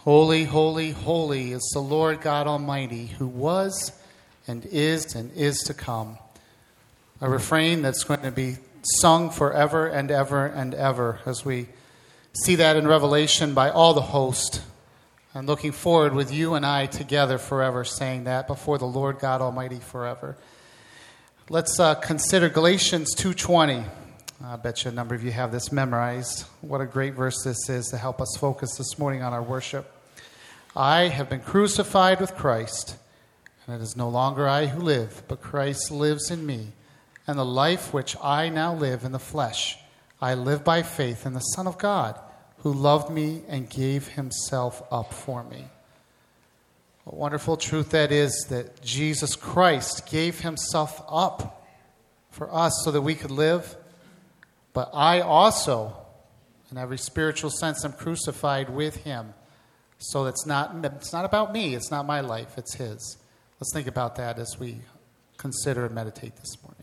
Holy, holy, holy is the Lord God Almighty, who was and is to come. A refrain that's going to be sung forever and ever and ever, as we see that in Revelation by all the host. And looking forward with you and I together forever, saying that before the Lord God Almighty forever. Let's consider Galatians 2:20. I bet you a number of you have this memorized. What a great verse this is to help us focus this morning on our worship. I have been crucified with Christ, and it is no longer I who live, but Christ lives in me. And the life which I now live in the flesh, I live by faith in the Son of God, who loved me and gave himself up for me. What wonderful truth that is, that Jesus Christ gave himself up for us so that we could live. But I also, in every spiritual sense, am crucified with him. So it's not about me. It's not my life. It's his. Let's think about that as we consider and meditate this morning.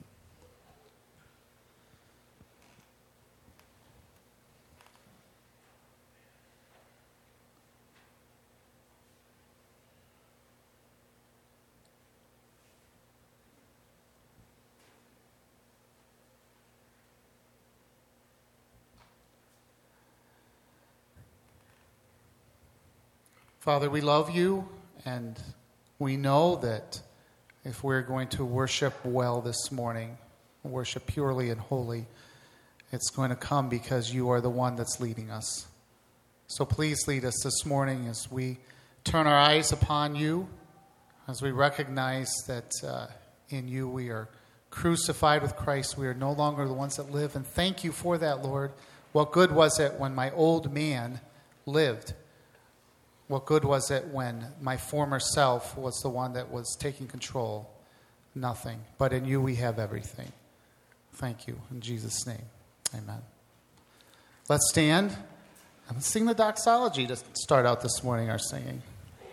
Father, we love you, and we know that if we're going to worship well this morning, worship purely and holy, it's going to come because you are the one that's leading us. So please lead us this morning as we turn our eyes upon you, as we recognize that in you we are crucified with Christ. We are no longer the ones that live, and thank you for that, Lord. What good was it when my old man lived? What good was it when my former self was the one that was taking control? Nothing. But in you we have everything. Thank you. In Jesus' name, amen. Let's stand and let's sing the doxology to start out this morning, our singing.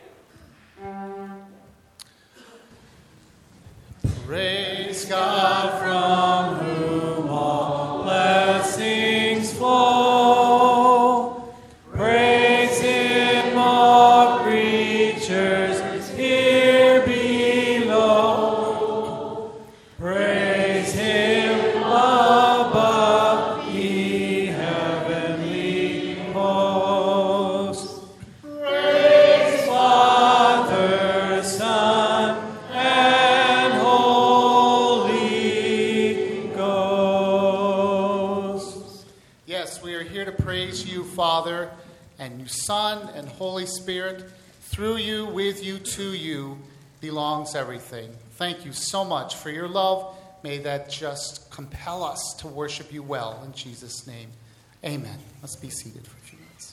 Praise God from whom all blessings flow. Praise him, all creatures here below. Praise him above, ye heavenly hosts. Praise Father, Son, and Holy Ghost. Yes, we are here to praise you, Father, and you, Son, and Holy Spirit. Through you, with you, to you belongs everything. Thank you so much for your love. May that just compel us to worship you well. In Jesus' name, amen. Let's be seated for a few minutes.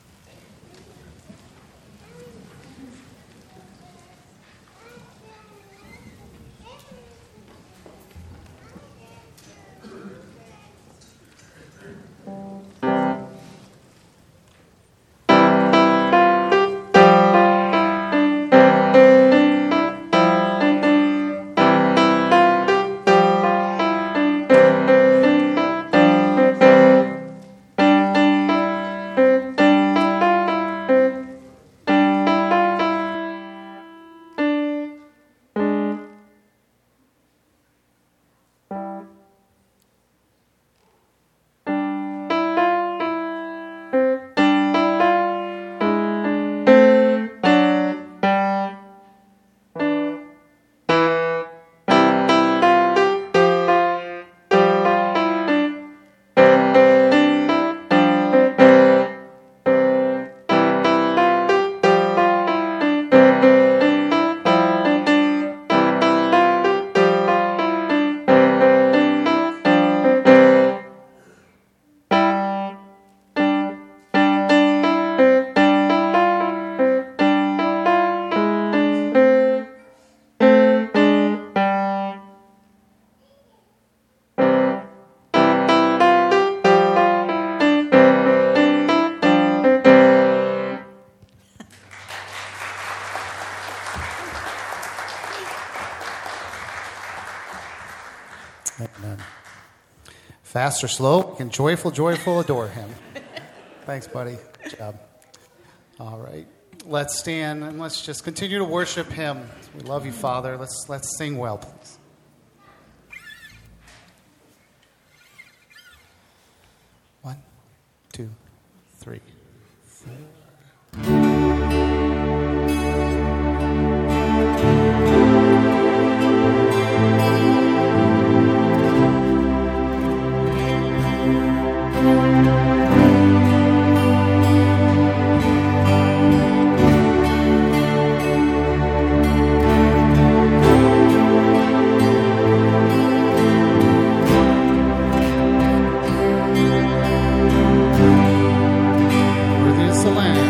Amen. Fast or slow, we can joyful adore him. Thanks, buddy. Good job. All right. let's stand and let's just continue to worship him. We love you, Father. Let's sing well, please. One, two, three, four. Worthy is the Lamb.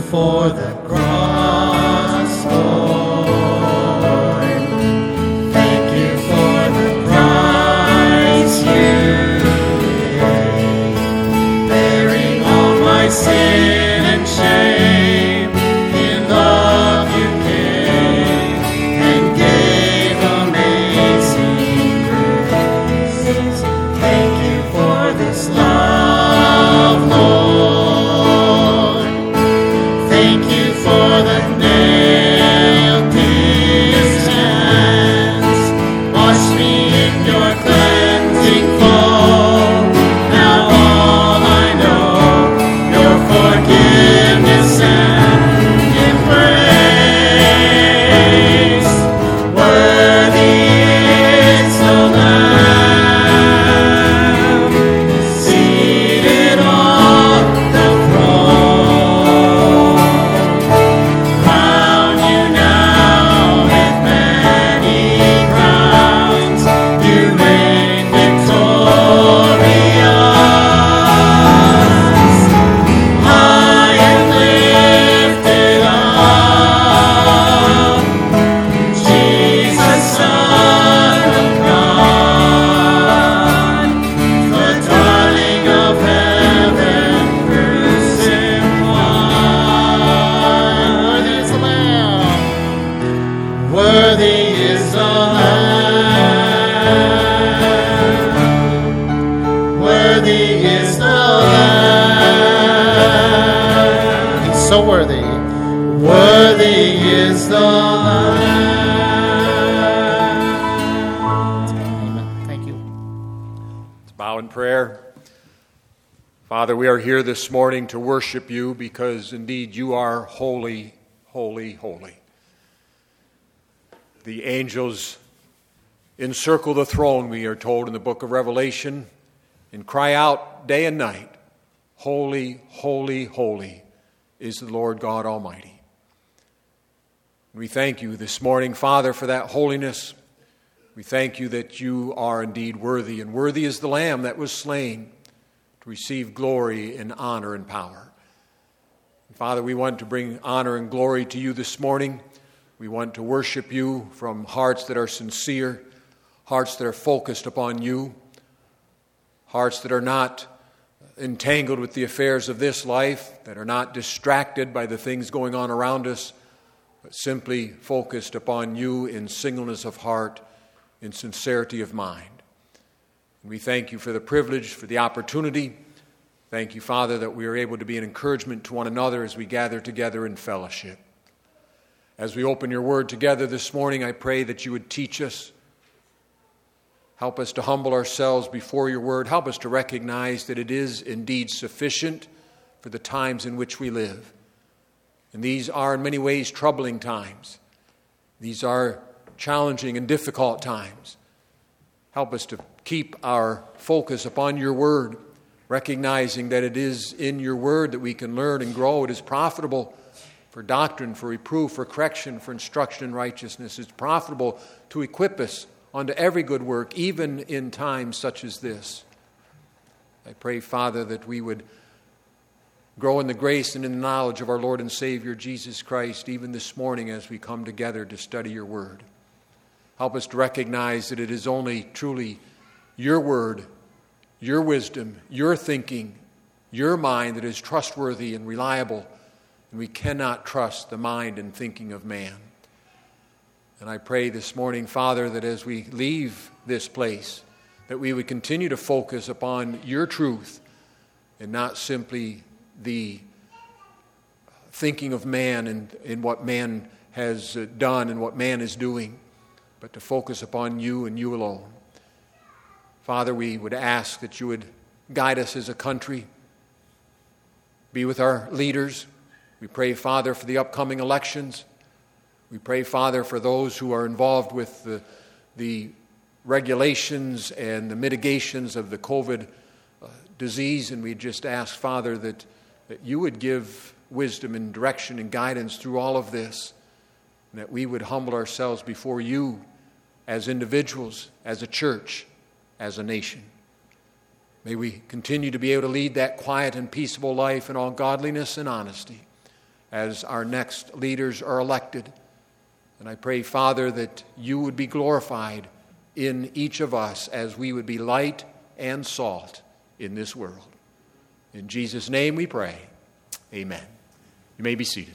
for the cross, Lord. Thank you for the price you paid, bearing all my sin and shame. In love you came and gave amazing grace. Thank you for this love, Lord. Thank you for the nail-pierced hands. Wash me in your cleansing flow. Now all I know, your forgiveness and embrace. Worthy is the Lamb seated on the throne. Crown you now with many crowns. You reign victorious. High and lifted up, Jesus, Son of God, the darling of heaven, crucified. Worthy is the Lamb. Worthy is the Lamb. Worthy is the Lamb. He's so worthy. Worthy is the Lamb. Amen. Thank you. Let's bow in prayer. Father, we are here this morning to worship you because indeed you are holy, holy, holy. The angels encircle the throne, we are told in the book of Revelation, and cry out day and night, holy, holy, holy is the Lord God Almighty. We thank you this morning, Father, for that holiness. We thank you that you are indeed worthy, and worthy is the Lamb that was slain to receive glory and honor and power. And Father, we want to bring honor and glory to you this morning. We want to worship you from hearts that are sincere, hearts that are focused upon you, hearts that are not entangled with the affairs of this life, that are not distracted by the things going on around us, but simply focused upon you in singleness of heart, in sincerity of mind. And we thank you for the privilege, for the opportunity. Thank you, Father, that we are able to be an encouragement to one another as we gather together in fellowship. As we open your word together this morning, I pray that you would teach us. Help us to humble ourselves before your word. Help us to recognize that it is indeed sufficient for the times in which we live. And these are in many ways troubling times. These are challenging and difficult times. Help us to keep our focus upon your word, recognizing that it is in your word that we can learn and grow. It is profitable for doctrine, for reproof, for correction, for instruction in righteousness. It's profitable to equip us unto every good work, even in times such as this. I pray, Father, that we would grow in the grace and in the knowledge of our Lord and Savior, Jesus Christ, even this morning as we come together to study your word. Help us to recognize that it is only truly your word, your wisdom, your thinking, your mind that is trustworthy and reliable. And we cannot trust the mind and thinking of man. And I pray this morning, Father, that as we leave this place, that we would continue to focus upon your truth and not simply the thinking of man and in what man has done and what man is doing, but to focus upon you and you alone. Father, we would ask that you would guide us as a country, be with our leaders. We pray, Father, for the upcoming elections. We pray, Father, for those who are involved with the regulations and the mitigations of the COVID disease. And we just ask, Father, that you would give wisdom and direction and guidance through all of this, and that we would humble ourselves before you as individuals, as a church, as a nation. May we continue to be able to lead that quiet and peaceable life in all godliness and honesty, as our next leaders are elected. And I pray, Father, that you would be glorified in each of us as we would be light and salt in this world. In Jesus' name we pray. Amen. You may be seated.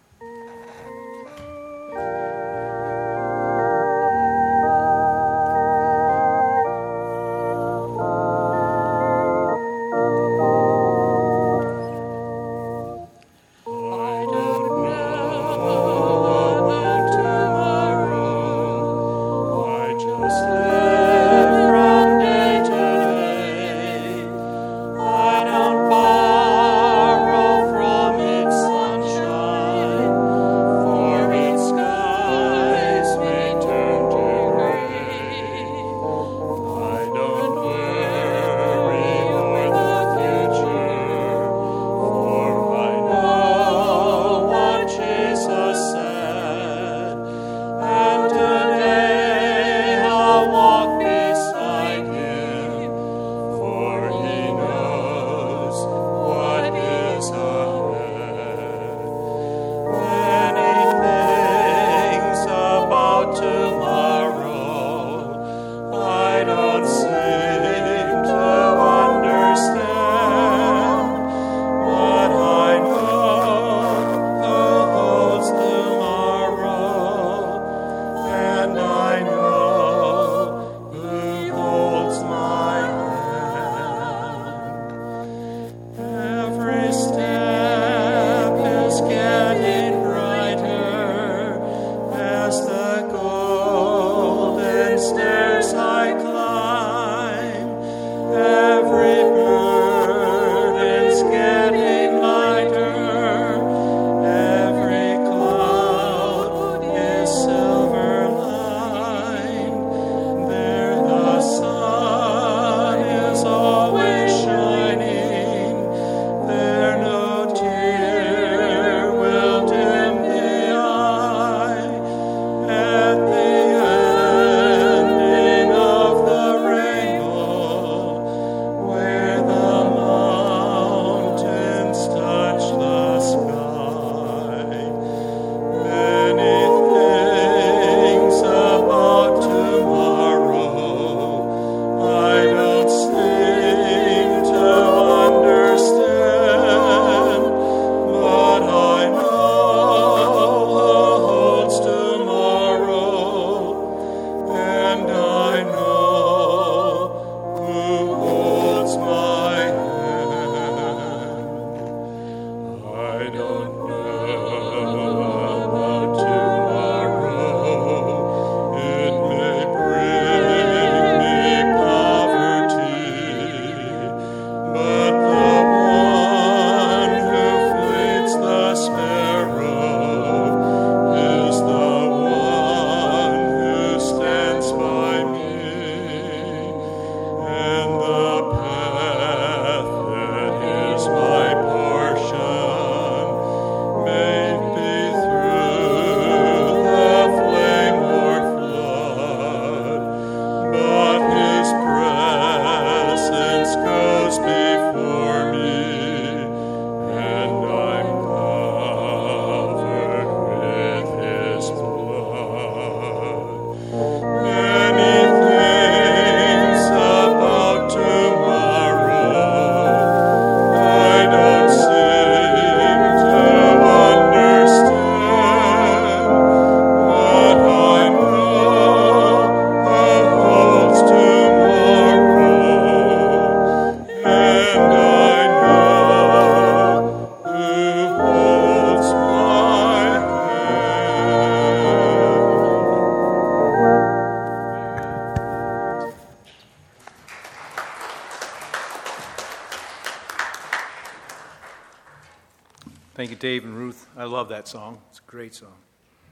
Thank you, Dave and Ruth. I love that song. It's a great song.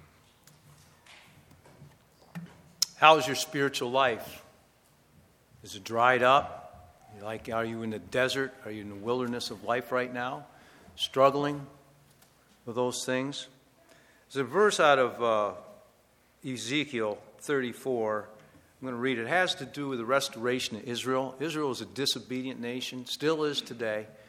How's your spiritual life? Is it dried up? Are you in the desert? Are you in the wilderness of life right now? Struggling with those things? There's a verse out of Ezekiel 34. I'm going to read it. It has to do with the restoration of Israel. Israel is a disobedient nation, still is today.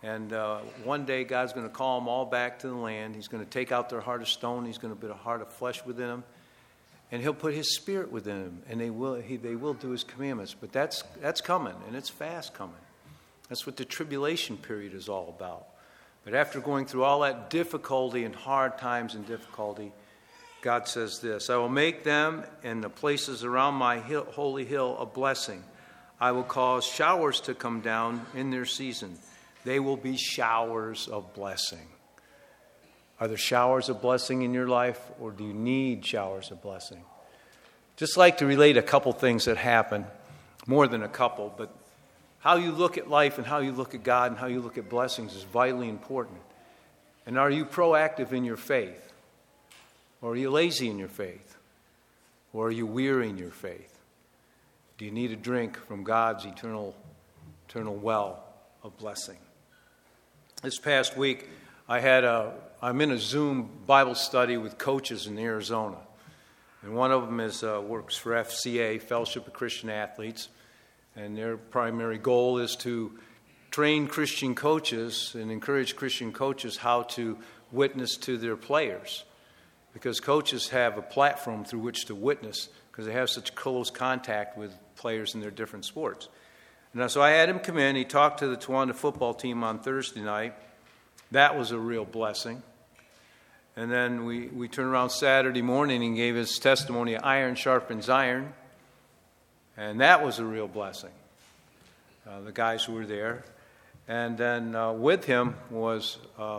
And one day God's going to call them all back to the land. He's going to take out their heart of stone. He's going to put a heart of flesh within them. And he'll put his spirit within them. And they will do his commandments. But that's coming, and it's fast coming. That's what the tribulation period is all about. But after going through all that difficulty and hard times and difficulty, God says this, I will make them and the places around my holy hill a blessing. I will cause showers to come down in their season. They will be showers of blessing. Are there showers of blessing in your life, or do you need showers of blessing? Just like to relate a couple things that happen, more than a couple, but how you look at life and how you look at God and how you look at blessings is vitally important. And are you proactive in your faith? Or are you lazy in your faith? Or are you weary in your faith? Do you need a drink from God's eternal well of blessing? This past week, I'm in a Zoom Bible study with coaches in Arizona. And one of them works for FCA, Fellowship of Christian Athletes. And their primary goal is to train Christian coaches and encourage Christian coaches how to witness to their players. Because coaches have a platform through which to witness because they have such close contact with players in their different sports. And so I had him come in. He talked to the Towanda football team on Thursday night. That was a real blessing. And then we turned around Saturday morning and gave his testimony, Iron Sharpens Iron. And that was a real blessing, the guys who were there. And then with him was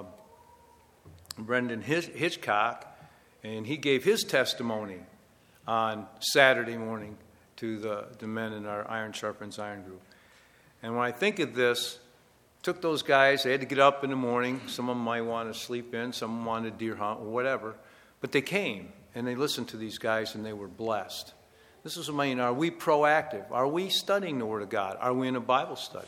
Brendan Hitchcock, and he gave his testimony on Saturday morning to the men in our Iron Sharpens Iron group. And when I think of this, took those guys, they had to get up in the morning. Some of them might want to sleep in, some of them wanted deer hunt or whatever. But they came, and they listened to these guys, and they were blessed. This is what I mean. Are we proactive? Are we studying the Word of God? Are we in a Bible study?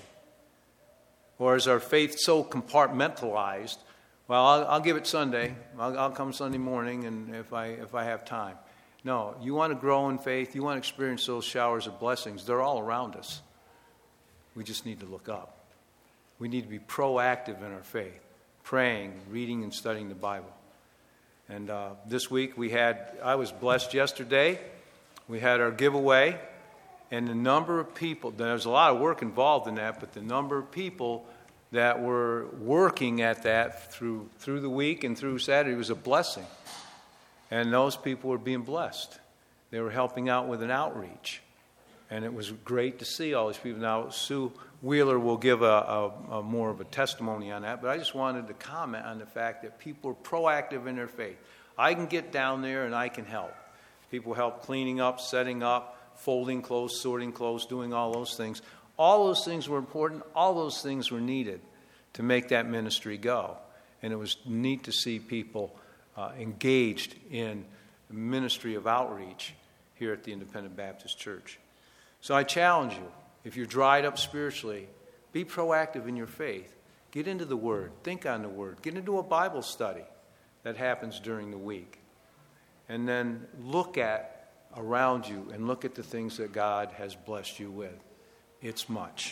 Or is our faith so compartmentalized? Well, I'll give it Sunday. I'll come Sunday morning, and if I have time. No, you want to grow in faith. You want to experience those showers of blessings. They're all around us. We just need to look up. We need to be proactive in our faith, praying, reading, and studying the Bible. And this week I was blessed yesterday. We had our giveaway, and the number of people, there's a lot of work involved in that, but the number of people that were working at that through the week and through Saturday was a blessing. And those people were being blessed. They were helping out with an outreach. And it was great to see all these people. Now, Sue Wheeler will give a more of a testimony on that, but I just wanted to comment on the fact that people are proactive in their faith. I can get down there and I can help. People help cleaning up, setting up, folding clothes, sorting clothes, doing all those things. All those things were important. All those things were needed to make that ministry go. And it was neat to see people engaged in the ministry of outreach here at the Independent Baptist Church. So I challenge you, if you're dried up spiritually, be proactive in your faith. Get into the Word. Think on the Word. Get into a Bible study that happens during the week. And then look at around you and look at the things that God has blessed you with. It's much.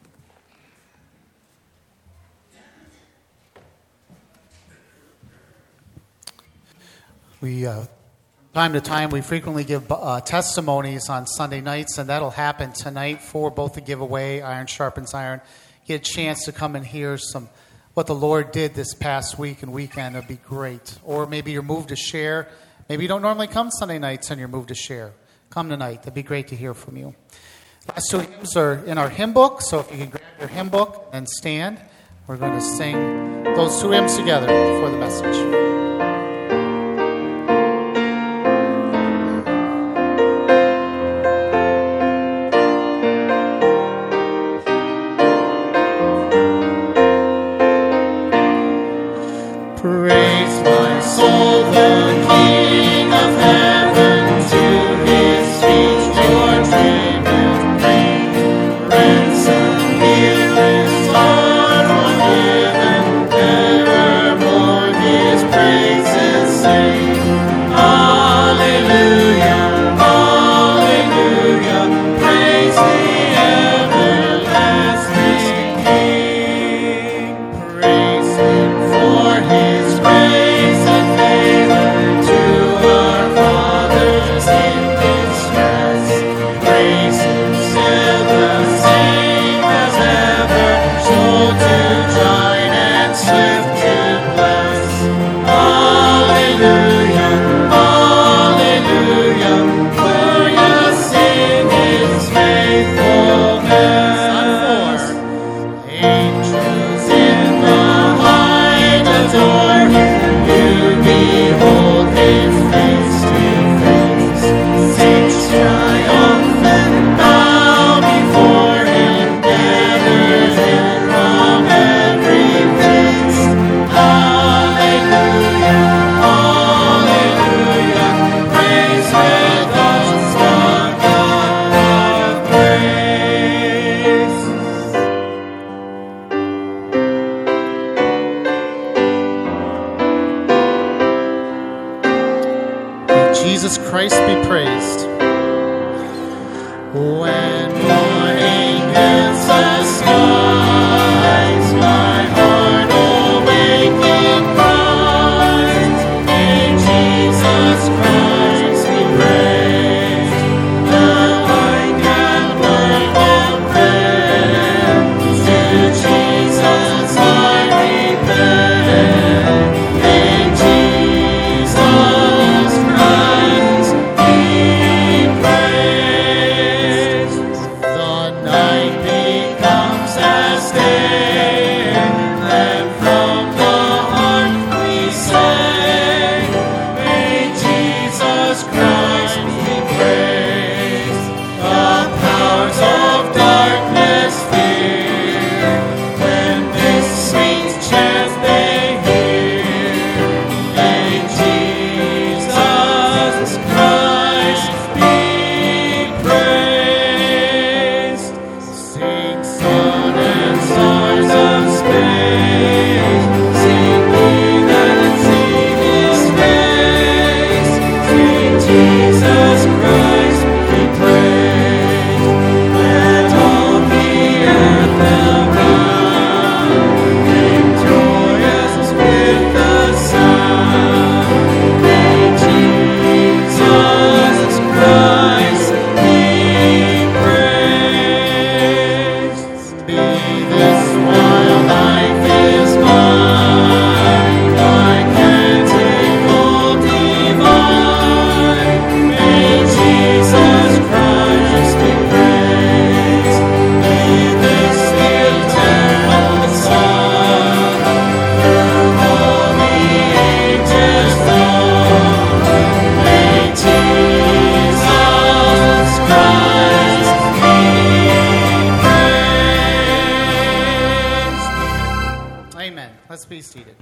Time to time, we frequently give testimonies on Sunday nights, and that'll happen tonight for both the giveaway, Iron Sharpens Iron. Get a chance to come and hear what the Lord did this past week and weekend. It'd be great. Or maybe you're moved to share. Maybe you don't normally come Sunday nights and you're moved to share. Come tonight. That'd be great to hear from you. Last two hymns are in our hymn book, so if you can grab your hymn book and stand, we're going to sing those two hymns together for the message. Praise Angels in the height adore him. You behold his face to face. Saints triumphant bow before him, gathered in from every place. Hallelujah, hallelujah, praise with us the God of grace. May Jesus Christ be praised. When morning hits the skies, my heart awaking cries, may Jesus Christ be praised. The light can light of prayer, to Jesus I repair. May Jesus Christ be praised. The night becomes as day, and from the heart we say, may Jesus Christ be praised. The powers of darkness fear, when this sweet chant they hear, may Jesus Christ be praised. Sing, sun and stars of space, sing ye that see his face. Sing, Jesus Christ be praised. Let all the earth abound, victorious with the sound. May Jesus Christ be praised. Be this while life is mine, I can take hold divine. May Jesus Christ be praised. May this eternal Son, through all the ages flow. May Jesus Christ be praised. Amen. Let's be seated.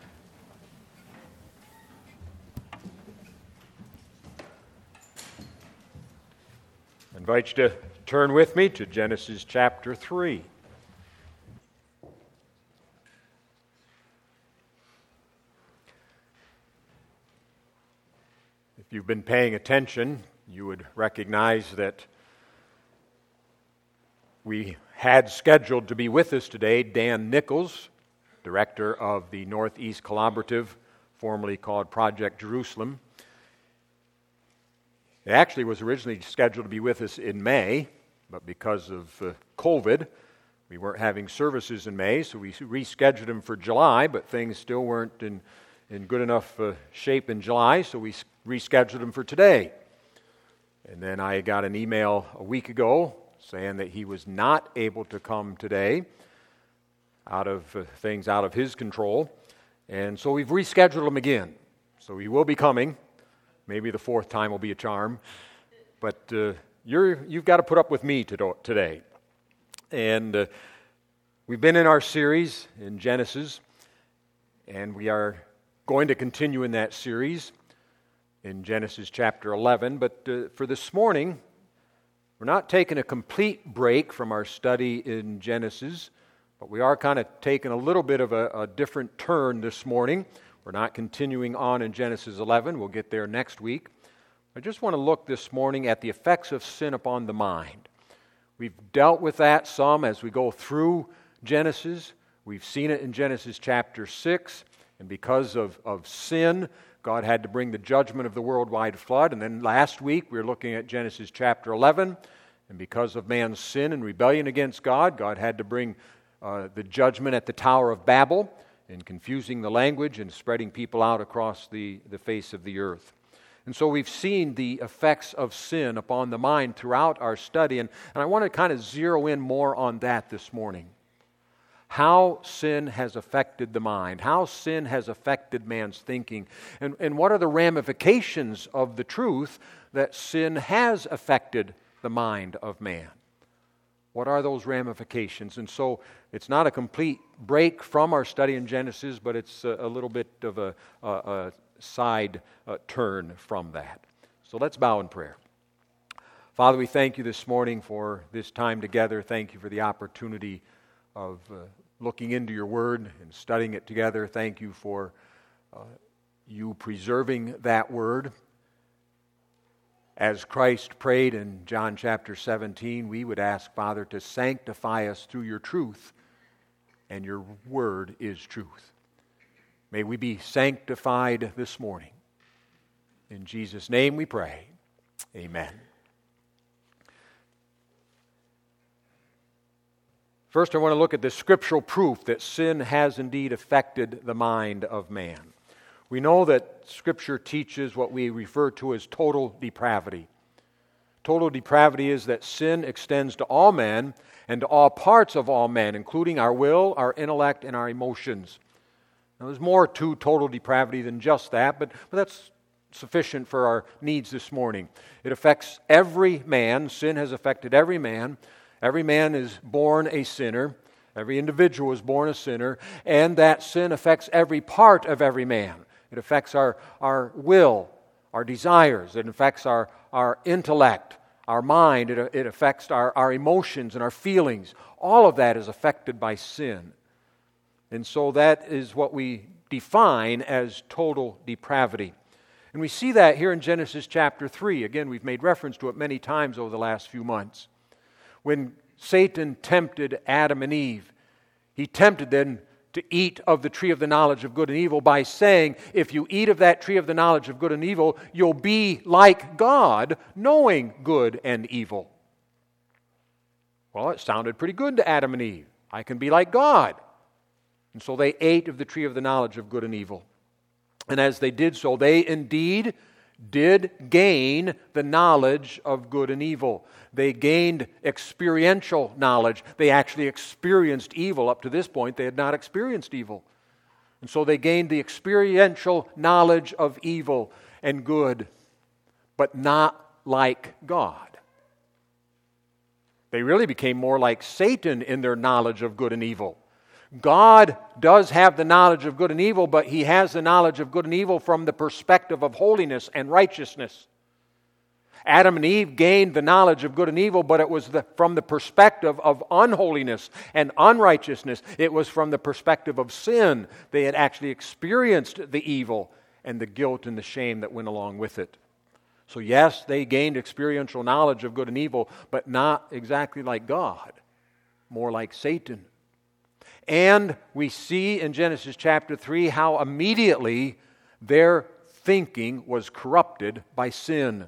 I invite you to turn with me to Genesis chapter 3. If you've been paying attention, you would recognize that we had scheduled to be with us today Dan Nichols, director of the Northeast Collaborative, formerly called Project Jerusalem. It actually was originally scheduled to be with us in May, but because of COVID, we weren't having services in May, so we rescheduled him for July, but things still weren't in good enough shape in July, so we rescheduled him for today. And then I got an email a week ago saying that he was not able to come today out of things out of his control, and so we've rescheduled him again. So he will be coming. Maybe the fourth time will be a charm, but you've got to put up with me today. And we've been in our series in Genesis, and we are going to continue in that series in Genesis chapter 11. But for this morning, we're not taking a complete break from our study in Genesis, but we are kind of taking a little bit of a different turn this morning. We're not continuing on in Genesis 11. We'll get there next week. I just want to look this morning at the effects of sin upon the mind. We've dealt with that some as we go through Genesis. We've seen it in Genesis chapter 6. And because of sin, God had to bring the judgment of the worldwide flood. And then last week we were looking at Genesis chapter 11. And because of man's sin and rebellion against God, God had to bring the judgment at the Tower of Babel, in confusing the language and spreading people out across the face of the earth. And so we've seen the effects of sin upon the mind throughout our study, and I want to kind of zero in more on that this morning. how sin has affected the mind, how sin has affected man's thinking, and what are the ramifications of the truth that sin has affected the mind of man. What are those ramifications? And so it's not a complete break from our study in Genesis, but it's a little bit of a side turn from that. So let's bow in prayer. Father, we thank you this morning for this time together. Thank you for the opportunity of looking into your word and studying it together. Thank you for you preserving that word. As Christ prayed in John chapter 17, we would ask, Father, to sanctify us through your truth, and your word is truth. May we be sanctified this morning. In Jesus' name we pray. Amen. First, I want to look at the scriptural proof that sin has indeed affected the mind of man. We know that Scripture teaches what we refer to as total depravity. Total depravity is that sin extends to all men and to all parts of all men, including our will, our intellect, and our emotions. Now, there's more to total depravity than just that, but that's sufficient for our needs this morning. It affects every man. Sin has affected every man. Every man is born a sinner. Every individual is born a sinner. And that sin affects every part of every man. It affects our will, our desires. It affects our intellect, our mind. It affects our emotions and our feelings. All of that is affected by sin. And so that is what we define as total depravity. And we see that here in Genesis chapter 3. Again, we've made reference to it many times over the last few months. When Satan tempted Adam and Eve, he tempted them to eat of the tree of the knowledge of good and evil by saying, if you eat of that tree of the knowledge of good and evil, you'll be like God, knowing good and evil. Well, it sounded pretty good to Adam and Eve. I can be like God. And so they ate of the tree of the knowledge of good and evil. And as they did so, they indeed did gain the knowledge of good and evil. They gained experiential knowledge. They actually experienced evil. Up to this point, they had not experienced evil. And so they gained the experiential knowledge of evil and good, but not like God. They really became more like Satan in their knowledge of good and evil. God does have the knowledge of good and evil, but He has the knowledge of good and evil from the perspective of holiness and righteousness. Adam and Eve gained the knowledge of good and evil, but it was from the perspective of unholiness and unrighteousness. It was from the perspective of sin. They had actually experienced the evil and the guilt and the shame that went along with it. So yes, they gained experiential knowledge of good and evil, but not exactly like God, more like Satan. And we see in Genesis chapter 3 how immediately their thinking was corrupted by sin.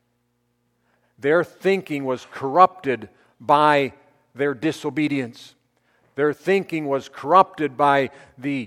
Their thinking was corrupted by their disobedience. Their thinking was corrupted by the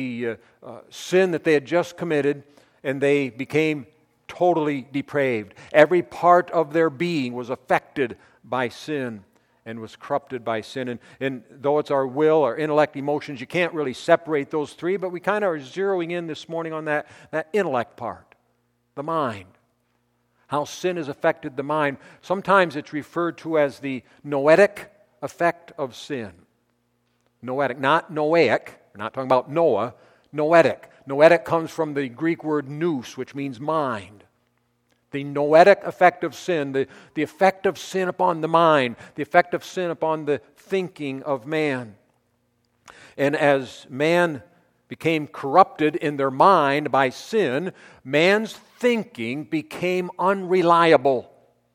sin that they had just committed, and they became totally depraved. Every part of their being was affected by sin and was corrupted by sin. And though it's our will, our intellect, emotions, you can't really separate those three, but we kind of are zeroing in this morning on that intellect part, the mind. How sin has affected the mind. Sometimes it's referred to as the noetic effect of sin. Noetic, not noaic. We're not talking about Noah. Noetic. Noetic comes from the Greek word nous, which means mind. The noetic effect of sin, the effect of sin upon the mind, the effect of sin upon the thinking of man. And as man became corrupted in their mind by sin, man's thinking became unreliable.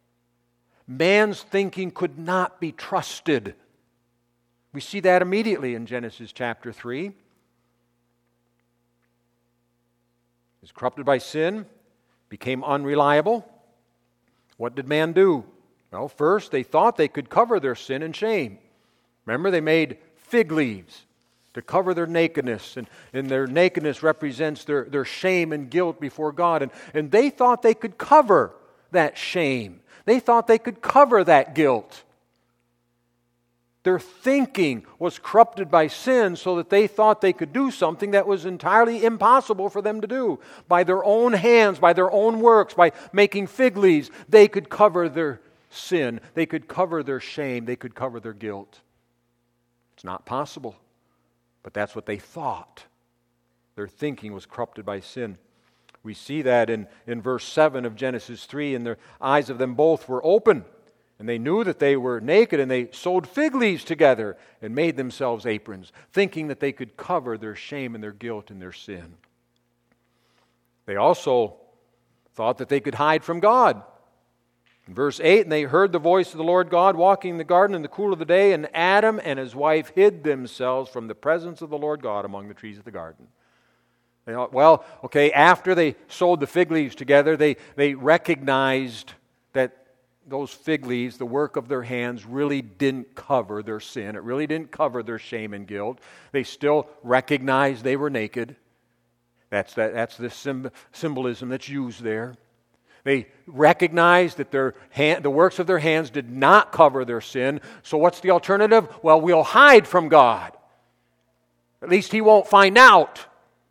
Man's thinking could not be trusted. We see that immediately in Genesis chapter 3. He's corrupted by sin, became unreliable. What did man do? Well, first, they thought they could cover their sin and shame. Remember, they made fig leaves to cover their nakedness, and their nakedness represents their shame and guilt before God. And they thought they could cover that shame. They thought they could cover that guilt. Their thinking was corrupted by sin so that they thought they could do something that was entirely impossible for them to do. By their own hands, by their own works, by making fig leaves, they could cover their sin. They could cover their shame. They could cover their guilt. It's not possible. But that's what they thought. Their thinking was corrupted by sin. We see that in verse 7 of Genesis 3. And the eyes of them both were open. And they knew that they were naked, and they sewed fig leaves together and made themselves aprons, thinking that they could cover their shame and their guilt and their sin. They also thought that they could hide from God. In verse 8, and they heard the voice of the Lord God walking in the garden in the cool of the day, and Adam and his wife hid themselves from the presence of the Lord God among the trees of the garden. They thought, well, okay, after they sewed the fig leaves together, they recognized that those fig leaves, the work of their hands, really didn't cover their sin. It really didn't cover their shame and guilt. They still recognized they were naked. That's the symbolism that's used there. They recognized that the works of their hands did not cover their sin. So what's the alternative? Well, we'll hide from God. At least He won't find out.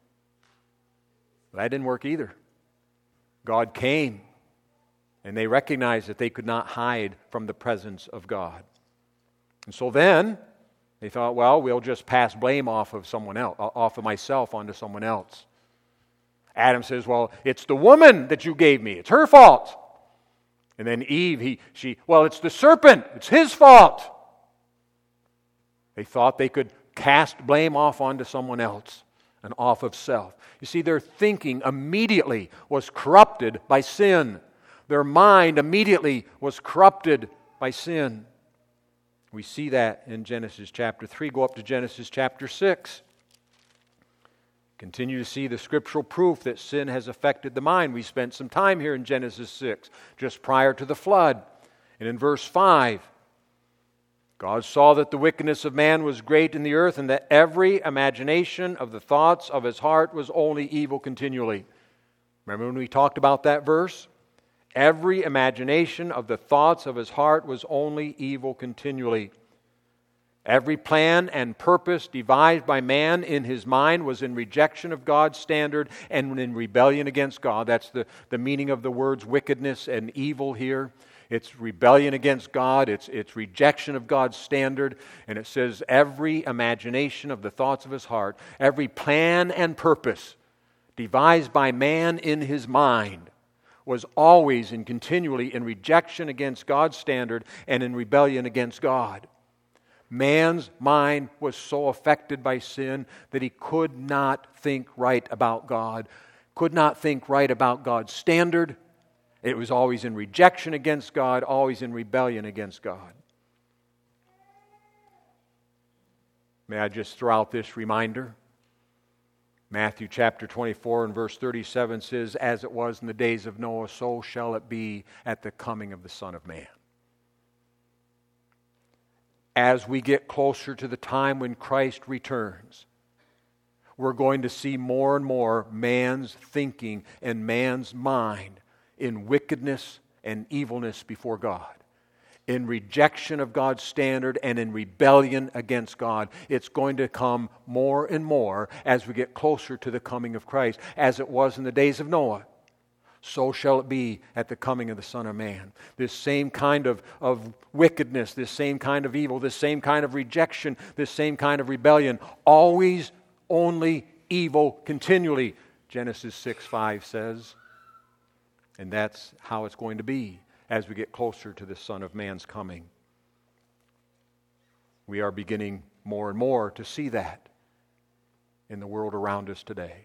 That didn't work either. God came. And they recognized that they could not hide from the presence of God. And so then, they thought, well, we'll just pass blame off of someone else, off of myself onto someone else. Adam says, well, it's the woman that you gave me. It's her fault. And then Eve, it's the serpent. It's his fault. They thought they could cast blame off onto someone else and off of self. You see, their thinking immediately was corrupted by sin. Their mind immediately was corrupted by sin. We see that in Genesis chapter 3. Go up to Genesis chapter 6. Continue to see the scriptural proof that sin has affected the mind. We spent some time here in Genesis 6, just prior to the flood. And in verse 5, God saw that the wickedness of man was great in the earth, and that every imagination of the thoughts of his heart was only evil continually. Remember when we talked about that verse? Every imagination of the thoughts of his heart was only evil continually. Every plan and purpose devised by man in his mind was in rejection of God's standard and in rebellion against God. That's the meaning of the words wickedness and evil here. It's rebellion against God. It's rejection of God's standard. And it says every imagination of the thoughts of his heart, every plan and purpose devised by man in his mind was always and continually in rejection against God's standard and in rebellion against God. Man's mind was so affected by sin that he could not think right about God, could not think right about God's standard. It was always in rejection against God, always in rebellion against God. May I just throw out this reminder? Matthew chapter 24 and verse 37 says, as it was in the days of Noah, so shall it be at the coming of the Son of Man. As we get closer to the time when Christ returns, we're going to see more and more man's thinking and man's mind in wickedness and evilness before God, in rejection of God's standard and in rebellion against God. It's going to come more and more as we get closer to the coming of Christ. As it was in the days of Noah, so shall it be at the coming of the Son of Man. This same kind of wickedness, this same kind of evil, this same kind of rejection, this same kind of rebellion, always only evil continually, Genesis 6:5 says. And that's how it's going to be as we get closer to the Son of Man's coming. We are beginning more and more to see that in the world around us today.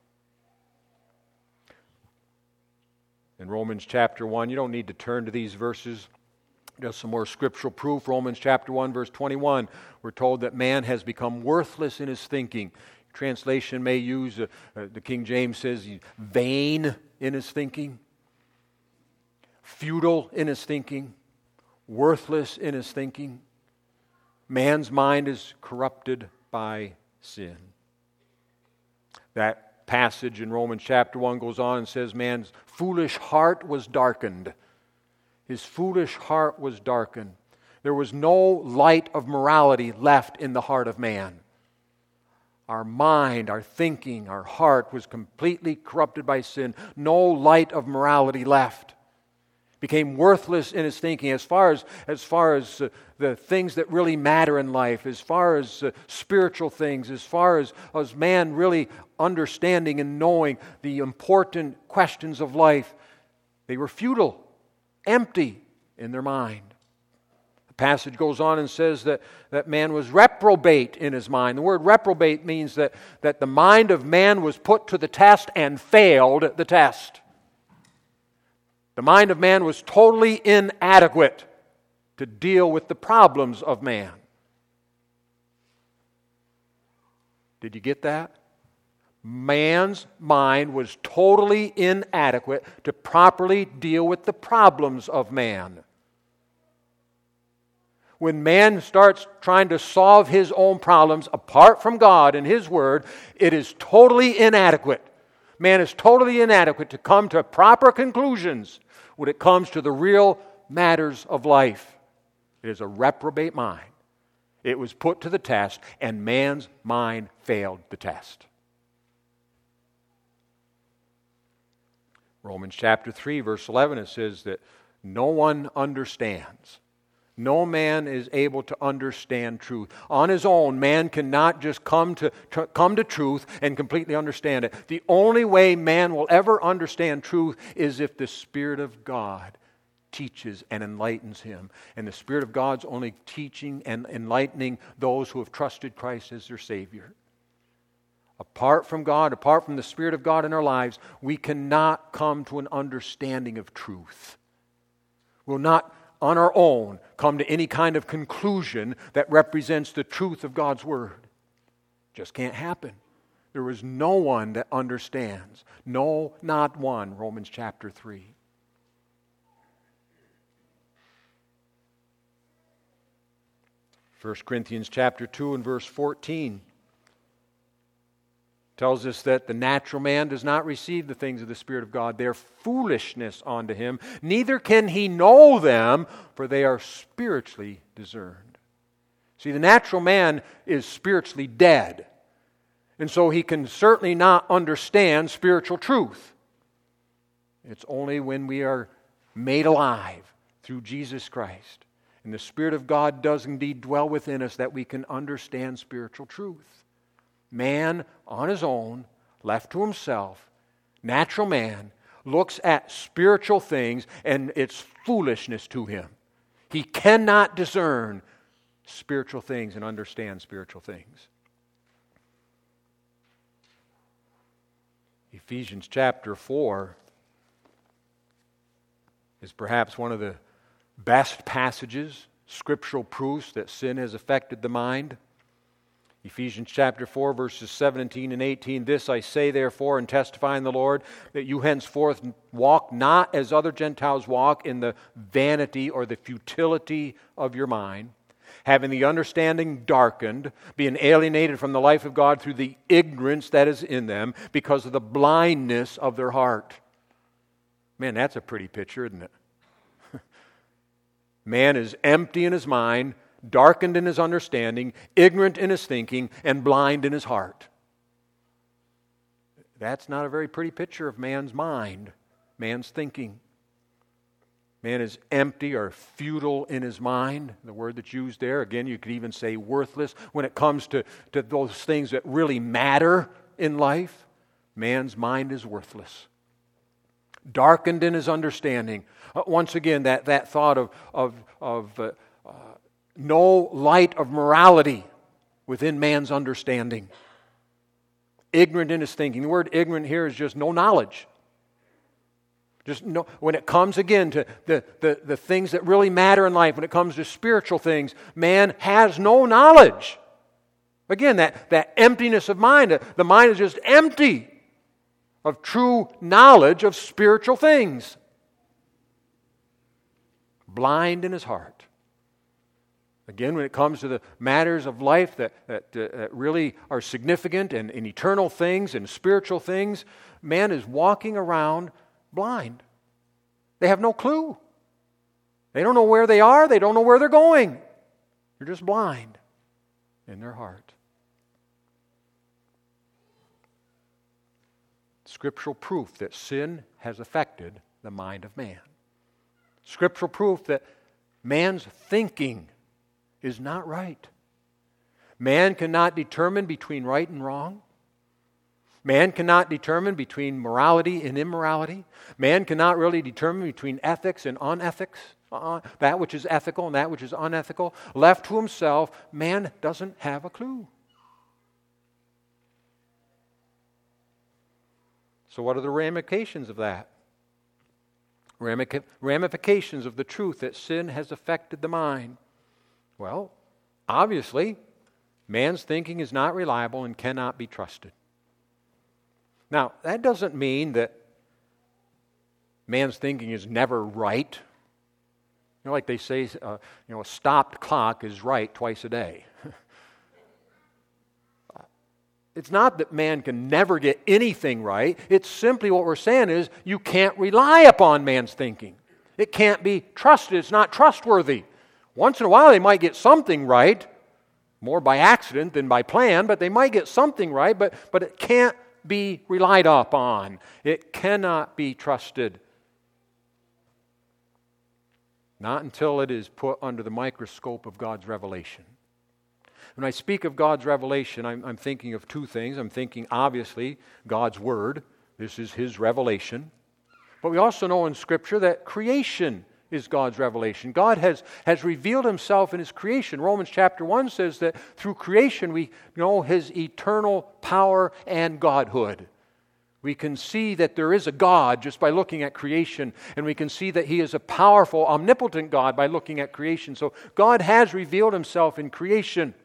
In Romans chapter 1, you don't need to turn to these verses. Just some more scriptural proof. Romans chapter 1, verse 21, we're told that man has become worthless in his thinking. Translation may use, the King James says, vain in his thinking, futile in his thinking, worthless in his thinking. Man's mind is corrupted by sin. That passage in Romans chapter 1 goes on and says, man's foolish heart was darkened. His foolish heart was darkened. There was no light of morality left in the heart of man. Our mind, our thinking, our heart was completely corrupted by sin. No light of morality left. Became worthless in his thinking as far as the things that really matter in life, as far as spiritual things, as far as man really understanding and knowing the important questions of life. They were futile, empty in their mind. The passage goes on and says that man was reprobate in his mind. The word reprobate means that the mind of man was put to the test and failed the test. The mind of man was totally inadequate to deal with the problems of man. Did you get that? Man's mind was totally inadequate to properly deal with the problems of man. When man starts trying to solve his own problems apart from God and His Word, it is totally inadequate. Man is totally inadequate to come to proper conclusions when it comes to the real matters of life. It is a reprobate mind. It was put to the test, and man's mind failed the test. Romans chapter 3, verse 11, it says that no one understands. No man is able to understand truth. On his own, man cannot just come to truth and completely understand it. The only way man will ever understand truth is if the Spirit of God teaches and enlightens him. And the Spirit of God's only teaching and enlightening those who have trusted Christ as their Savior. Apart from God, apart from the Spirit of God in our lives, we cannot come to an understanding of truth. We'll not on our own come to any kind of conclusion that represents the truth of God's Word. Just can't happen. There is no one that understands. No, not one. Romans chapter 3. First Corinthians chapter 2 and verse 14 tells us that the natural man does not receive the things of the Spirit of God. They are foolishness unto him. Neither can he know them, for they are spiritually discerned. See, the natural man is spiritually dead. And so he can certainly not understand spiritual truth. It's only when we are made alive through Jesus Christ, and the Spirit of God does indeed dwell within us, that we can understand spiritual truth. Man, on his own, left to himself, natural man, looks at spiritual things and it's foolishness to him. He cannot discern spiritual things and understand spiritual things. Ephesians chapter 4 is perhaps one of the best passages, scriptural proofs that sin has affected the mind. Ephesians chapter 4, verses 17 and 18, "This I say therefore and testify in the Lord, that you henceforth walk not as other Gentiles walk, in the vanity or the futility of your mind, having the understanding darkened, being alienated from the life of God through the ignorance that is in them, because of the blindness of their heart." Man, that's a pretty picture, isn't it? Man is empty in his mind, darkened in his understanding, ignorant in his thinking, and blind in his heart. That's not a very pretty picture of man's mind, man's thinking. Man is empty or futile in his mind. The word that's used there, again, you could even say worthless. When it comes to those things that really matter in life, man's mind is worthless. Darkened in his understanding. Once again, that thought of no light of morality within man's understanding. Ignorant in his thinking. The word ignorant here is just no knowledge. Just no, when it comes again to the things that really matter in life, when it comes to spiritual things, man has no knowledge. Again, that emptiness of mind. The mind is just empty of true knowledge of spiritual things. Blind in his heart. Again, when it comes to the matters of life that really are significant and eternal things and spiritual things, man is walking around blind. They have no clue. They don't know where they are. They don't know where they're going. They're just blind in their heart. Scriptural proof that sin has affected the mind of man. Scriptural proof that man's thinking is not right. Man cannot determine between right and wrong. Man cannot determine between morality and immorality. Man cannot really determine between ethics and unethics, that which is ethical and that which is unethical. Left to himself, man doesn't have a clue. So what are the ramifications of that? Ramifications of the truth that sin has affected the mind. Well, obviously, man's thinking is not reliable and cannot be trusted. Now, that doesn't mean that man's thinking is never right. You know, like they say, a stopped clock is right twice a day. It's not that man can never get anything right. It's simply what we're saying is you can't rely upon man's thinking. It can't be trusted. It's not trustworthy. Once in a while they might get something right, more by accident than by plan, but they might get something right, but it can't be relied upon. It cannot be trusted. Not until it is put under the microscope of God's revelation. When I speak of God's revelation, I'm thinking of two things. I'm thinking, obviously, God's Word. This is His revelation. But we also know in Scripture that creation is God's revelation. God has revealed Himself in His creation. Romans chapter 1 says that through creation we know His eternal power and Godhood. We can see that there is a God just by looking at creation, and we can see that He is a powerful, omnipotent God by looking at creation. So God has revealed Himself in creation.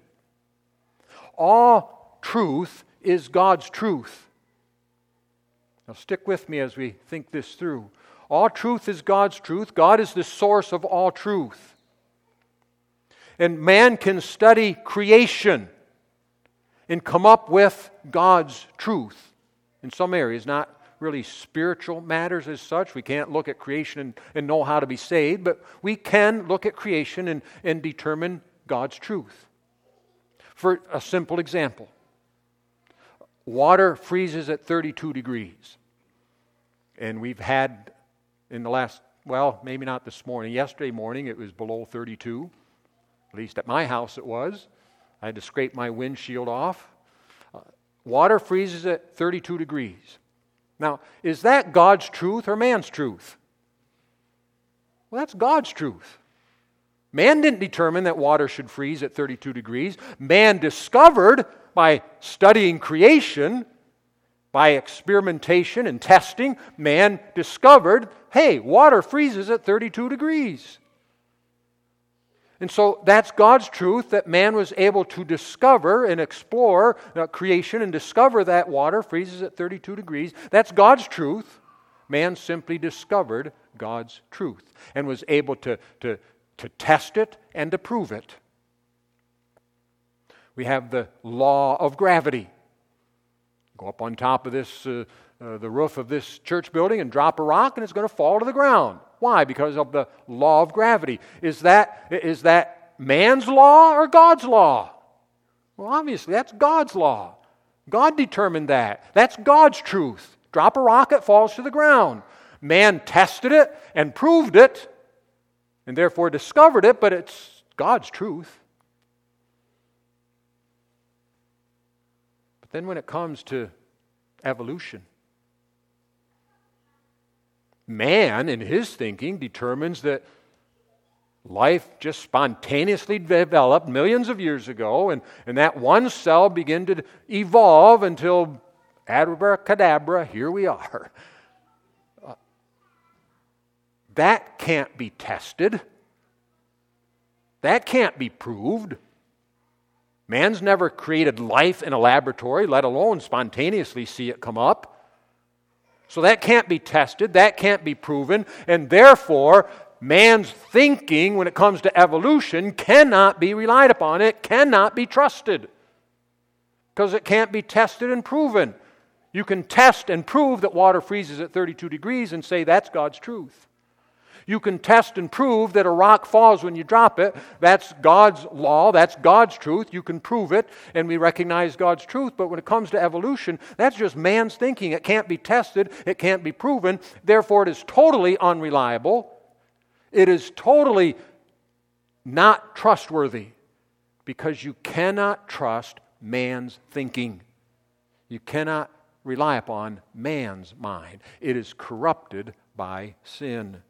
All truth is God's truth. Now stick with me as we think this through. All truth is God's truth. God is the source of all truth. And man can study creation and come up with God's truth in some areas, not really spiritual matters as such. We can't look at creation and know how to be saved, but we can look at creation and determine God's truth. For a simple example, water freezes at 32 degrees. And we've had in the last, well, maybe not this morning, yesterday morning it was below 32. At least at my house it was. I had to scrape my windshield off. Water freezes at 32 degrees. Now, is that God's truth or man's truth? Well, that's God's truth. Man didn't determine that water should freeze at 32 degrees. Man discovered by studying creation, by experimentation and testing, man discovered, hey, water freezes at 32 degrees. And so that's God's truth that man was able to discover and explore creation and discover that water freezes at 32 degrees. That's God's truth. Man simply discovered God's truth and was able to test it and to prove it. We have the law of gravity. Go up on top of this, the roof of this church building and drop a rock and it's going to fall to the ground. Why? Because of the law of gravity. Is that man's law or God's law? Well, obviously, that's God's law. God determined that. That's God's truth. Drop a rock, it falls to the ground. Man tested it and proved it, and therefore discovered it, but it's God's truth. But then when it comes to evolution, man, in his thinking, determines that life just spontaneously developed millions of years ago, and that one cell began to evolve until abracadabra, here we are. That can't be tested. That can't be proved. Man's never created life in a laboratory, let alone spontaneously see it come up. So that can't be tested, that can't be proven, and therefore, man's thinking when it comes to evolution cannot be relied upon. It cannot be trusted because it can't be tested and proven. You can test and prove that water freezes at 32 degrees and say that's God's truth. You can test and prove that a rock falls when you drop it. That's God's law. That's God's truth. You can prove it, and we recognize God's truth. But when it comes to evolution, that's just man's thinking. It can't be tested. It can't be proven. Therefore, it is totally unreliable. It is totally not trustworthy because you cannot trust man's thinking. You cannot rely upon man's mind. It is corrupted by sin.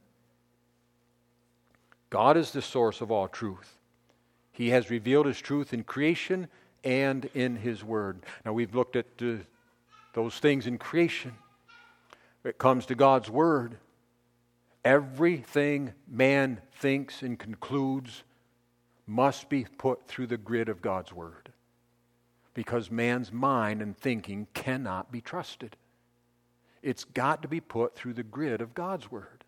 God is the source of all truth. He has revealed His truth in creation and in His Word. Now we've looked at those things in creation. When it comes to God's Word, everything man thinks and concludes must be put through the grid of God's Word. Because man's mind and thinking cannot be trusted. It's got to be put through the grid of God's Word.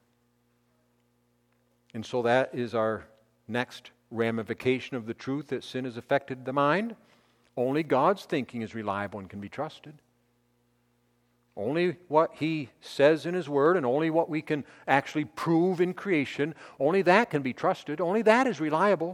And so that is our next ramification of the truth that sin has affected the mind. Only God's thinking is reliable and can be trusted. Only what He says in His Word and only what we can actually prove in creation, only that can be trusted. Only that is reliable.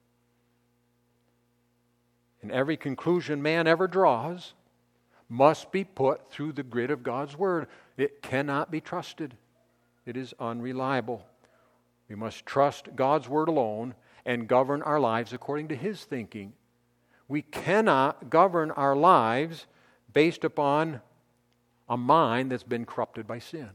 And every conclusion man ever draws must be put through the grid of God's Word. It cannot be trusted. It is unreliable. We must trust God's Word alone and govern our lives according to His thinking. We cannot govern our lives based upon a mind that's been corrupted by sin.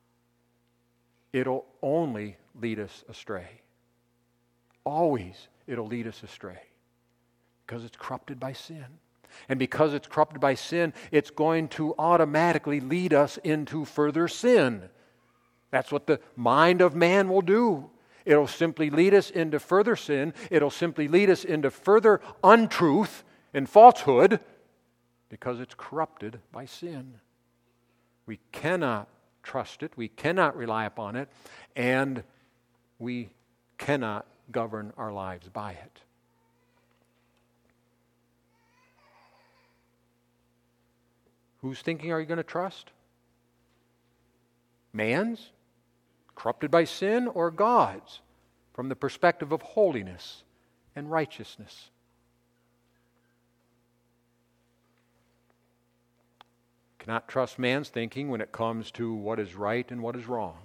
It'll only lead us astray. Always it'll lead us astray. Because it's corrupted by sin. And because it's corrupted by sin, it's going to automatically lead us into further sin. That's what the mind of man will do. It'll simply lead us into further sin. It'll simply lead us into further untruth and falsehood because it's corrupted by sin. We cannot trust it. We cannot rely upon it. And we cannot govern our lives by it. Whose thinking are you going to trust? Man's, corrupted by sin, or God's, from the perspective of holiness and righteousness? Cannot trust man's thinking when it comes to what is right and what is wrong.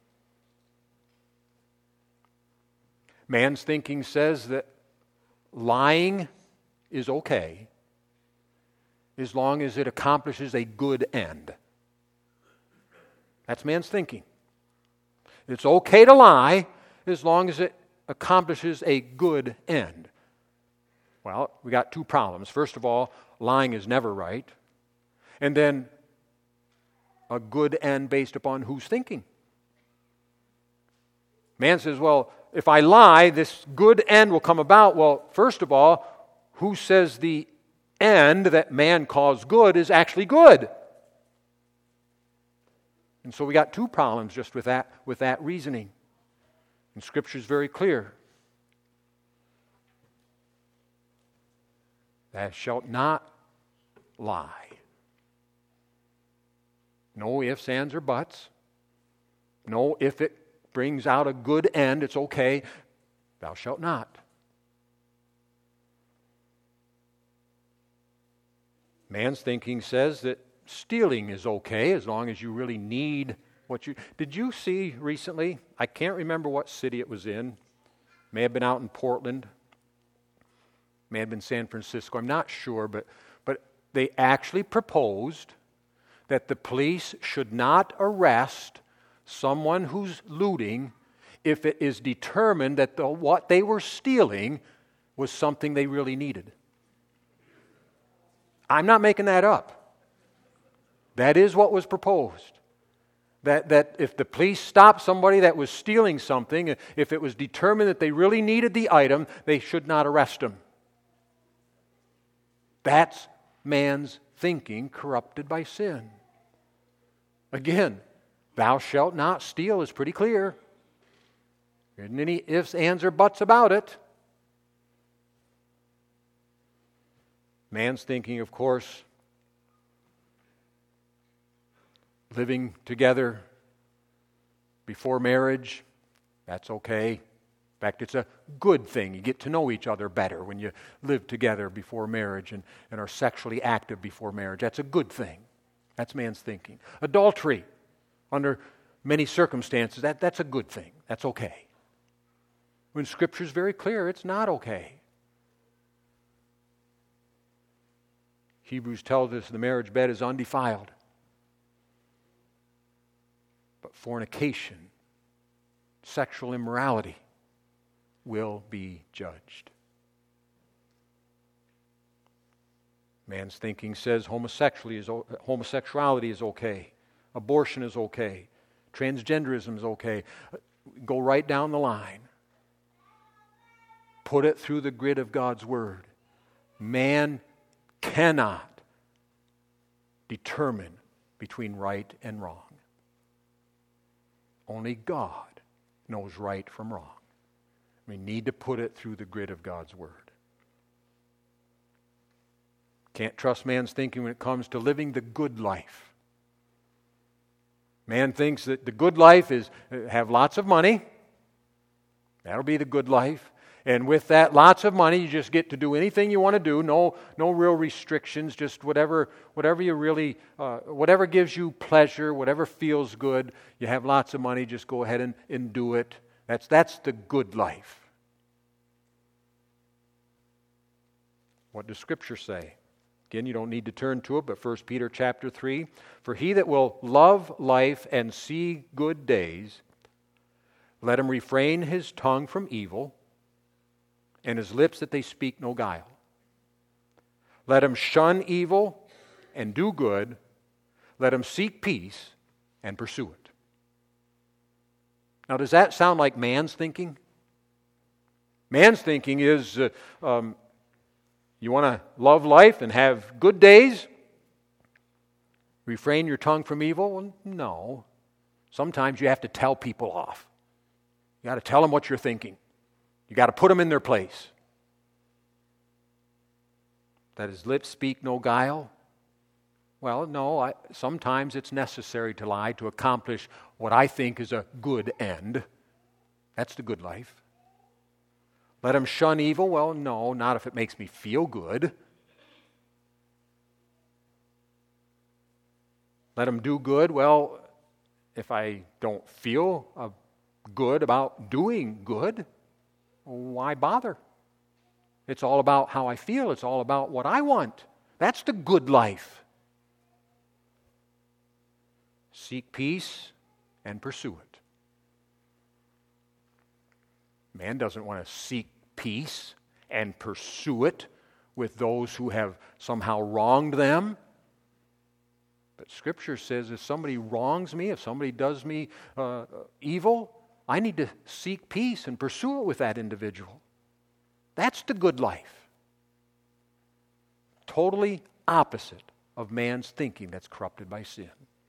Man's thinking says that lying is okay as long as it accomplishes a good end. That's man's thinking. It's okay to lie as long as it accomplishes a good end. Well, we got two problems. First of all, lying is never right. And then a good end based upon who's thinking. Man says, well, if I lie, this good end will come about. Well, first of all, who says the end that man calls good is actually good? And so we got two problems just with that reasoning. And Scripture is very clear. Thou shalt not lie. No ifs, ands, or buts. No, if it brings out a good end, it's okay. Thou shalt not. Man's thinking says that stealing is okay as long as you really need what you... Did you see recently, I can't remember what city it was in, may have been out in Portland, may have been San Francisco, I'm not sure, but they actually proposed that the police should not arrest someone who's looting if it is determined that what they were stealing was something they really needed. I'm not making that up. That is what was proposed. That if the police stopped somebody that was stealing something, if it was determined that they really needed the item, they should not arrest them. That's man's thinking corrupted by sin. Again, thou shalt not steal is pretty clear. There isn't any ifs, ands, or buts about it. Man's thinking, of course, living together before marriage, That's okay. In fact, it's a good thing. You get to know each other better when you live together before marriage and are sexually active before marriage. That's a good thing. That's man's thinking. Adultery, under many circumstances, that's a good thing. That's okay. When Scripture is very clear, it's not okay. Hebrews tells us the marriage bed is undefiled. But fornication, sexual immorality, will be judged. Man's thinking says homosexuality is okay. Abortion is okay. Transgenderism is okay. Go right down the line. Put it through the grid of God's Word. Man cannot determine between right and wrong. Only God knows right from wrong. We need to put it through the grid of God's Word. Can't trust man's thinking when it comes to living the good life. Man thinks that the good life is have lots of money. That'll be the good life. And with that lots of money, you just get to do anything you want to do. No real restrictions. Just whatever you really, whatever gives you pleasure, whatever feels good. You have lots of money. Just go ahead and do it. That's the good life. What does Scripture say? Again, you don't need to turn to it, but 1 Peter chapter 3. For he that will love life and see good days, let him refrain his tongue from evil, and his lips that they speak no guile. Let him shun evil and do good. Let him seek peace and pursue it. Now, does that sound like man's thinking? Man's thinking is, you want to love life and have good days? Refrain your tongue from evil? Well, no. Sometimes you have to tell people off. You got to tell them what you're thinking. You got to put them in their place. That his lips speak no guile? Well, no, sometimes it's necessary to lie to accomplish what I think is a good end. That's the good life. Let him shun evil? Well, no, not if it makes me feel good. Let him do good? Well, if I don't feel good about doing good, why bother? It's all about how I feel. It's all about what I want. That's the good life. Seek peace and pursue it. Man doesn't want to seek peace and pursue it with those who have somehow wronged them. But Scripture says if somebody wrongs me, if somebody does me evil, I need to seek peace and pursue it with that individual. That's the good life. Totally opposite of man's thinking that's corrupted by sin.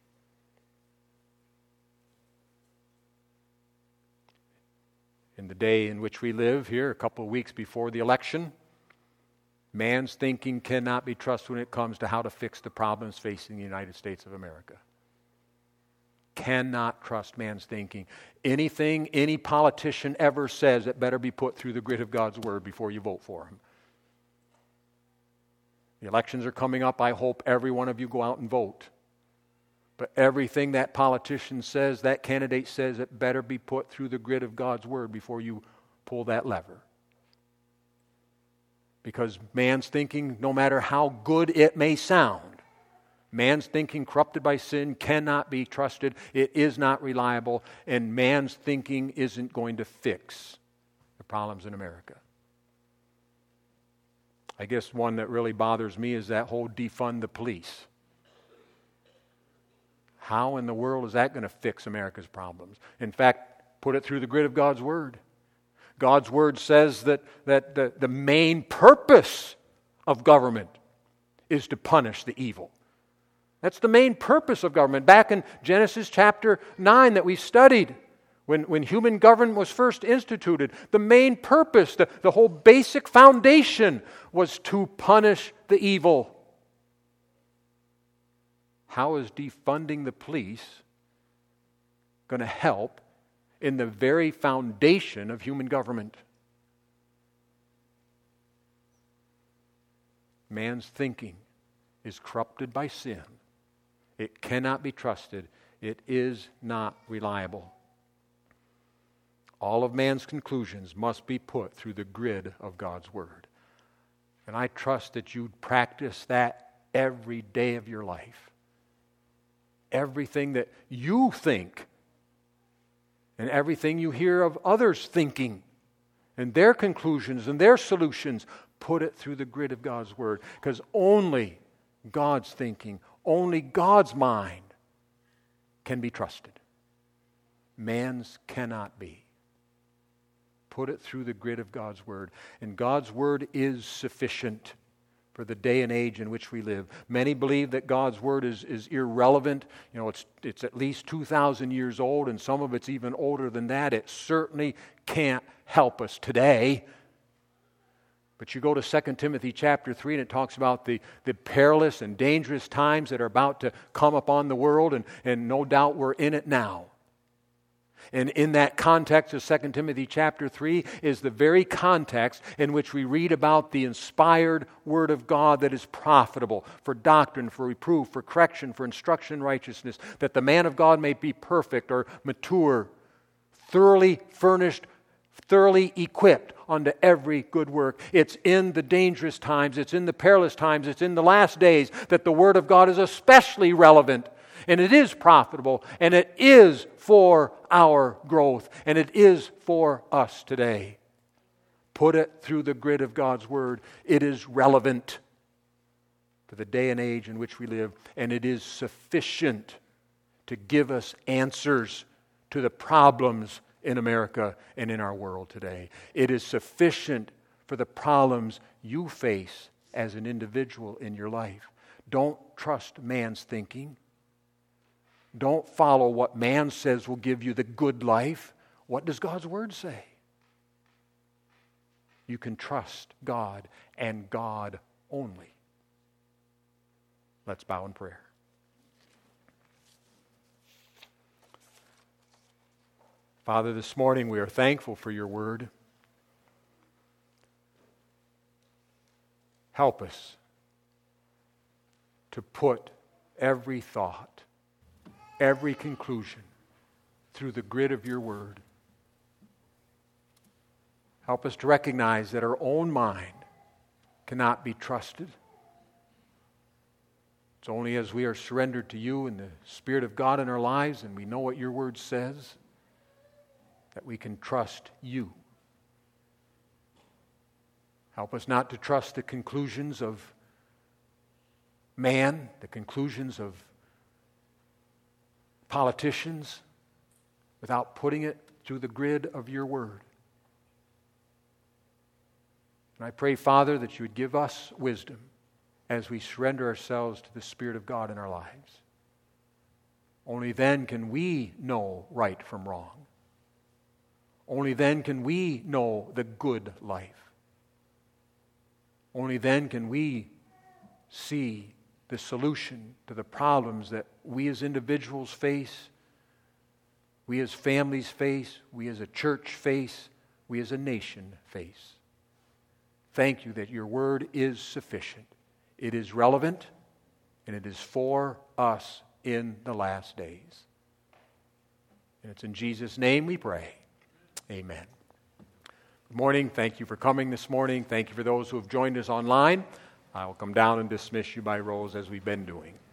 In the day in which we live here, a couple of weeks before the election, man's thinking cannot be trusted when it comes to how to fix the problems facing the United States of America. Cannot trust man's thinking. Anything any politician ever says, it better be put through the grid of God's Word before you vote for him. The elections are coming up. I hope every one of you go out and vote. But everything that politician says, that candidate says, it better be put through the grid of God's Word before you pull that lever. Because man's thinking, no matter how good it may sound, man's thinking corrupted by sin cannot be trusted. It is not reliable. And man's thinking isn't going to fix the problems in America. I guess one that really bothers me is that whole defund the police. How in the world is that going to fix America's problems? In fact, put it through the grid of God's Word. God's Word says that the main purpose of government is to punish the evil. That's the main purpose of government. Back in Genesis chapter 9 that we studied, when human government was first instituted, the main purpose, the whole basic foundation was to punish the evil. How is defunding the police going to help in the very foundation of human government. Man's thinking is corrupted by sin. It cannot be trusted. It is not reliable. All of man's conclusions must be put through the grid of God's Word. And I trust that you practice that every day of your life. Everything that you think and everything you hear of others thinking and their conclusions and their solutions, put it through the grid of God's Word. Because only God's thinking, only God's mind can be trusted. Man's cannot be. Put it through the grid of God's Word. And God's Word is sufficient for the day and age in which we live. Many believe that God's Word is irrelevant. You know, it's at least 2,000 years old, and some of it's even older than that. It certainly can't help us today. But you go to 2 Timothy chapter 3, and it talks about the perilous and dangerous times that are about to come upon the world, and no doubt we're in it now. And in that context of 2 Timothy chapter 3 is the very context in which we read about the inspired Word of God that is profitable for doctrine, for reproof, for correction, for instruction in righteousness, that the man of God may be perfect or mature, thoroughly furnished, thoroughly equipped unto every good work. It's in the dangerous times, it's in the perilous times, it's in the last days that the Word of God is especially relevant. And it is profitable, and it is for our growth, and it is for us today. Put it through the grid of God's Word. It is relevant for the day and age in which we live, and it is sufficient to give us answers to the problems in America and in our world today. It is sufficient for the problems you face as an individual in your life. Don't trust man's thinking. Don't follow what man says will give you the good life. What does God's Word say? You can trust God and God only. Let's bow in prayer. Father, this morning we are thankful for your Word. Help us to put every thought, every conclusion through the grid of your Word. Help us to recognize that our own mind cannot be trusted. It's only as we are surrendered to you and the Spirit of God in our lives and we know what your Word says that we can trust you. Help us not to trust the conclusions of man, the conclusions of politicians, without putting it through the grid of your Word. And I pray, Father, that you would give us wisdom as we surrender ourselves to the Spirit of God in our lives. Only then can we know right from wrong. Only then can we know the good life. Only then can we see the solution to the problems that we as individuals face, we as families face, we as a church face, we as a nation face. Thank you that your Word is sufficient. It is relevant, and it is for us in the last days. And it's in Jesus' name we pray. Amen. Good morning. Thank you for coming this morning. Thank you for those who have joined us online. I will come down and dismiss you by rows as we've been doing.